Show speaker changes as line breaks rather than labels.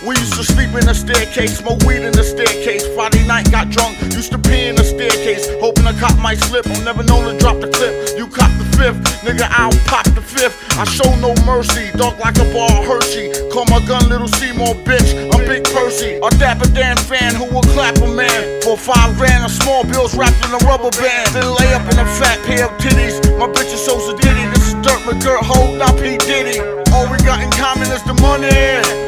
We used to sleep in the staircase, smoke weed in the staircase. Friday night got drunk, used to pee in the staircase, hoping the cop might slip. I'm never known to drop the clip. You cop the fifth, nigga, I'll pop the fifth. I show no mercy, dark like a bar Hershey. Call my gun Little Seymour, bitch, I'm Big Percy. A Dapper Dan fan who will clap a man for $5 grand of small bills wrapped in a rubber band. Then lay up in a fat